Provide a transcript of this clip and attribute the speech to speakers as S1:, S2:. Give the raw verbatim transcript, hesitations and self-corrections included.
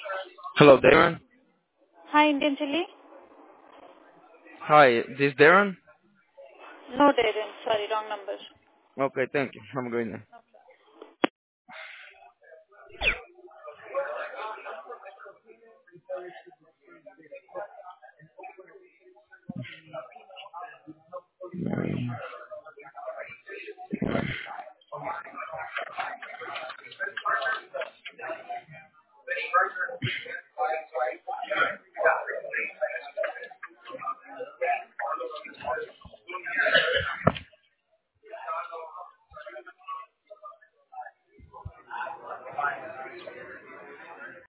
S1: Hello, Darren.
S2: Hi, Indian Chili?
S1: Hi, this Darren?
S2: No, Darren. Sorry, wrong number.
S1: Okay, thank you. I'm going there.